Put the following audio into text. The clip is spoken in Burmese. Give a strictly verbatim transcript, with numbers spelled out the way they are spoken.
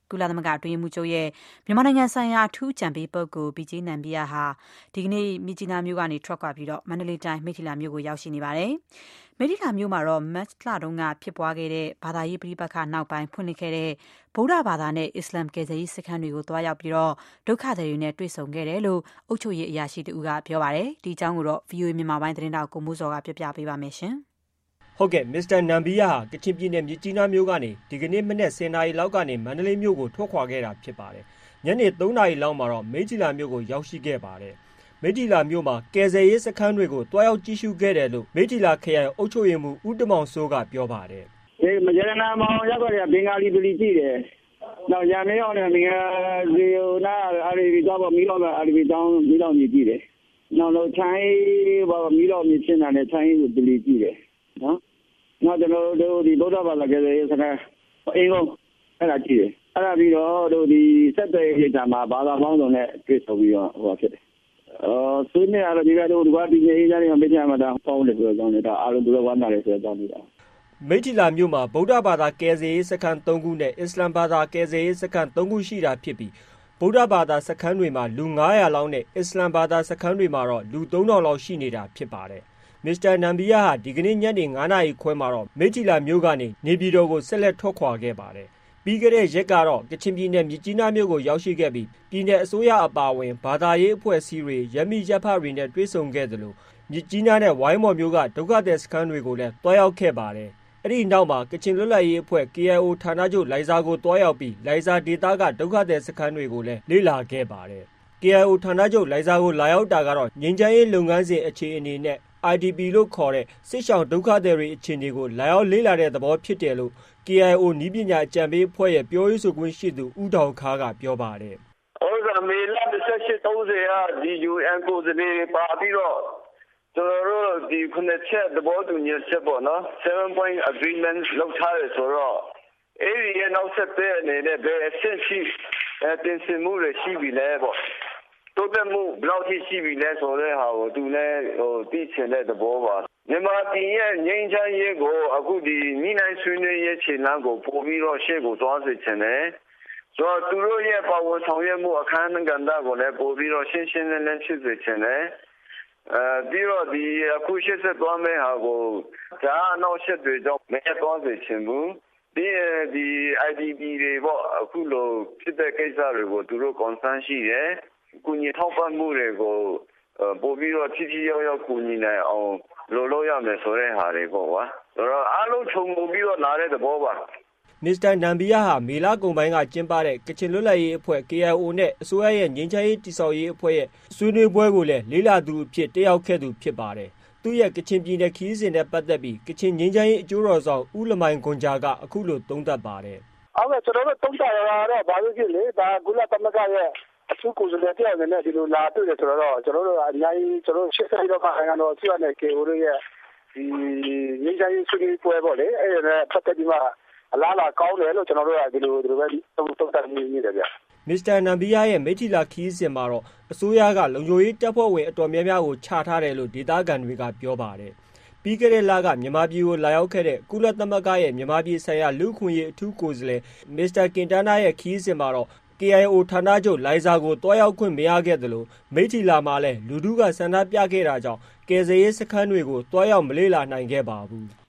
ကုလသမဂ္ဂအတွင်းရေးမှူးချုပ်ရဲ့မြန်မာနိုင်ငံဆိုင်ရာအထူးအကြံပေးပုဂ္ဂိုလ် ပီဂျေးနမ်ဘီယာဟာဒီကနေ့မြစ်ကြီးနားမြို့ကနေထွက်ခွာပြီးမန္တလေးတိုင်းမိထ္ထီလာမြို့ကိုရောက်ရှိနေပါတယ်။မိထ္ထီလာမြို့မှာတော့မတ်လတုန်းကဖြစ်ပွားခဲ့တဲ့ဘာသာရေးပဋိပက္ခနောက်ပိုင်းဖွင့်လှစ်ခဲ့တဲ့ဗုဒ္ဓဘာသာနဲ့အစ္စလာမ်ကယ်ဆယ်ရေးစခန်းတွေကိုသွားရောက်ပြီးဒုက္ခသည်တွေနဲ့တွေ့ဆုံခဲ့တယ်လို့အုပ်ချုပ်ရေးအရာရှိတဦးကပြောပါတယ်။ဒီအကြောင်းကိုတော့ ဗွီအိုအေ မြန်မာပိုင်းသတင်းထောက်ကိုမိုးစောကပြောပြပေးပါမယ်ရှင်။ဟုတ်ကဲ့မစ္စတာနမ်ဘီယာဟာကချင်ပြည်နယ်မြစ်ကြီးနားမြို့ကနေဒီကနေ့မနက်ဆယ်နာရီလောက်ကနေမန္တလေးမြို့ကိုထွက်ခွာခဲ့တာဖြစ်ပါတယ်။ညနေသုံးနာရီလောက်မှာတော့မိထ္ထီလာမြို့ကိုရောက်ရှိခဲ့ပါတယ်။မိထ္ထီလာမြို့မှာကယ်ဆယ်ရေးစခန်းတွေကိုတွားရောက်ကြည့်ရှုခဲ့တယ်လို့မိထ္ထီလာခရိုင်အုပ်ချုပ်ရေးမှူးဦးတမောင်စိုးကပြောပါတယ်။ဒီမရဏမောင်ရောက်ကြတဲ့ဘင်္ဂါလီပလီကြည့်တယ်။နောက်ရမေအောင်နဲ့ငါဒီနာအာရီဗီတော့မီတော့အာရီဗီတောင်းမီတော့မြည်ကြည့်တယ်။နောက်တော့ချိုင်းဘာမီတော့မြည်ရှင်းတာနဲ့ချိုင်းကိုပလီကြည့်တယ်နော်။နောက်ကျွန်တော်တို့ဒီဗုဒ္ဓဘာသာကယ်ဆယ်ရေးစခန်းအင်းကုန်အဲ့ဒါကြည့်တယ်။အဲ့ဒါပြီးတော့တို့ဒီစက်တဲ့ရေးတာမှာဘာသာပေါင်းစုံနဲ့တွေ့ဆုံပြီးတော့ဟိုဖြစ်တယ်။အော်ဆွေးနွေးရတော့ဒီကတော့ဒီကပြည်ရေးကြတယ်မပြမှာတော့ပေါင်းတယ်ဆိုတော့နေတာအားလုံးတို့ဝမ်းသာတယ်ဆိုတော့နေတာမိထ္ထီလာမြို့မှာဗုဒ္ဓဘာသာကယ်ဆယ်ရေးစခန်းသုံးခုနဲ့အစ္စလာမ်ဘာသာကယ်ဆယ်ရေးစခန်းသုံးခုရှိတာဖြစ်ပြီးဗုဒ္ဓဘာသာစခန်းတွေမှာလူငါးရာလောက်နဲ့အစ္စလာမ်ဘာသာစခန်းတွေမှာတော့လူသုံးထောင်လောက်ရှိနေတာဖြစ်ပါတယ်။မစ္စတာနမ်ဘီယာဟာဒီကနေ့ညနေငါးနာရီခွဲမှာတော့မိထ္ထီလာမြို့ကနေနေပြည်တော်ကိုဆက်လက်ထွက်ခွာခဲ့ပါတယ်။ပြီးခဲ့တဲ့ရက်ကတော့ကချင်ပြည်နယ်မြစ်ကြီးနားမြို့ကိုရောက်ရှိခဲ့ပြီးပြည်내အစိုးရအပါအဝင်ဘာသာရေးအဖွဲ့အစည်းတွေရမိရပ်ဖတွေနဲ့တွေ့ဆုံခဲ့တယ်လို့မြစ်ကြီးနားနဲ့ဝိုင်းမော်မြို့ကဒုက္ခသည်စခန်းတွေကိုလည်းတွားရောက်ခဲ့ပါတယ်။အဲ့ဒီနောက်မှာကချင်လွတ်လပ်ရေးအဖွဲ့ K I O ဌာနချုပ်လိုင်ဇာကိုတွားရောက်ပြီးလိုင်ဇာဒေသကဒုက္ခသည်စခန်းတွေကိုလည်းလေ့လာခဲ့ပါတယ်။ K I O ဌာနချုပ်လိုင်ဇာကိုလာရောက်တာကတော့ငြိမ်းချမ်းရေးလုပ်ငန်းစဉ်အခြေအနေနဲ့ I D P လို့ခေါ်တဲ့စစ်ရှောင်ဒုက္ခသည်တွေအခြေအနေကိုလာရောက်လေ့လာတဲ့သဘောဖြစ်တယ်လို့ K I O နည်းပညာအကြံပေးအဖွဲ့ရဲ့ပြောရေးဆိုခွင့်ရှိသူဦးတောင်ခါကပြောပါတယ်။ဟုတ်ကဲ့မေလတစ်ဆက်ရှစ်သုံးဆယ်ကဒီ U N ကိုယ်စားလှယ်ပါပြီးတော့ကျွန်တော်တို့ဒီခုနှစ်ချက်သဘောတူညီချက်ပေါ့နော် seven point agreement လောက်ထားရဆိုတော့အဲ့ဒီရဲ့နောက်ဆက်တဲ့အနေနဲ့ဘယ်အဆင့်ရှိတင်စင်မှုတွေရှိပြီလဲပေါ့တိုးတက်မှုဘယ်လောက်ထိရှိပြီလဲဆိုတဲ့ဟာကိုသူလည်းဟိုသိချင်တဲ့သဘောပါမြန်မာပြည်ရဲ့ငြိမ်းချမ်းရေးကိုအခုဒီမိနိုင်ဆွေးနွေးရေးခြေလှမ်းကိုပို့ပြီးတော့ရှေ့ကိုသွားစေချင်တယ်ဆိုတော့သူတို့ရဲ့ပါဝင်ဆောင်ရွက်မှုအခမ်းအနားကဏ္ဍကိုလည်းပို့ပြီးတော့ရှင်းရှင်းလင်းလင်းဖြစ်စေချင်တယ်အဲပြီးတော့ဒီအခုရှေ့ဆက်သွားမယ့်ဟာကိုဒါအနောက်ရှက်တွေကြောင့်မရသွားစေချင်ဘူးဒီဒီ I D P တွေပေါ့အခုလိုဖြစ်တဲ့ကိစ္စတွေကိုသူတို့ concern ရှိတယ်ကုညီထောက်ပံ့မှုတွေကိုပို့ပြီးတော့ဖြည်းဖြည်းရောက်ရောက်ကုညီနိုင်အောင်လိုလို့ရမယ်ဆိုတဲ့ဟာတွေပေါ့ကွာဆိုတော့အားလုံးခြုံငုံပြီးတော့လာတဲ့သဘောပါမစ္စတာနမ်ဘီယာဟာမေလကုန်ပိုင်းကကျင်းပတဲ့ကချင်လွတ်လပ်ရေးအဖွဲ့ K I O နဲ့အစိုးရရဲ့ငြိမ်းချမ်းရေးတည်ဆောက်ရေးအဖွဲ့ရဲ့ဆွေးနွေးပွဲကိုလည်းလေးလာသူအဖြစ်တက်ရောက်ခဲ့သူဖြစ်ပါတယ်။သူရဲ့ကချင်ပြည်နယ်ခီးစဉ်နဲ့ပတ်သက်ပြီးကချင်ငြိမ်းချမ်းရေးအကျိုးတော်ဆောင်ဦးလမိုင်ခွန်ဂျာကအခုလိုသုံးသပ်ပါတယ်။ဟုတ်ကဲ့ကျွန်တော်တို့သုံးသပ်ရတာတော့ဘာလို့ဖြစ်လဲဒါကုလသမဂ္ဂရဲ့အထူးကိုယ်စားလှယ်တယောက်အနေနဲ့ဒီလိုလာတွေ့တယ်ဆိုတော့ကျွန်တော်တို့အများကြီးကျွန်တော်တို့ရှစ်ဆက်ပြီးတော့နိုင်ငံတော်အစိုးရနဲ့ K I O ရဲ့ဒီငြိမ်းချမ်းရေးဆွေးနွေးပွဲပေါ့လေအဲ့ဒါနဲ့ပတ်သက်ပြီးမှအလားလာကောင်းတယ်လို့ကျွန်တော်တို့ကဒီလိုဒီလိုပဲသုံးသပ်နေနေတယ်ဗျ။မစ္စတာနမ်ဘီယာရဲ့မိထ္ထီလာခီးစဉ်မှာတော့အစိုးရကလုံခြုံရေးတပ်ဖွဲ့ဝင်အတော်များများကိုချထားတယ်လို့ဒေသခံတွေကပြောပါတယ်။ပြီးခဲ့တဲ့လကမြန်မာပြည်ကိုလာရောက်ခဲ့တဲ့ကုလသမဂ္ဂရဲ့မြန်မာပြည်ဆိုင်ရာလူ့အခွင့်အရေးအထူးကိုယ်စားလှယ်မစ္စတာကင်တနာရဲ့ခီးစဉ်မှာတော့ K I O ဌာနချုပ်လိုင်ဇာကိုတွားရောက်ခွင့်မရခဲ့သလိုမိထ္ထီလာမှာလည်းလူထုကဆန္ဒပြခဲ့တာကြောင့်ကယ်ဆယ်ရေးစခန်းတွေကိုတွားရောက်မလေ့လာနိုင်ခဲ့ပါဘူး။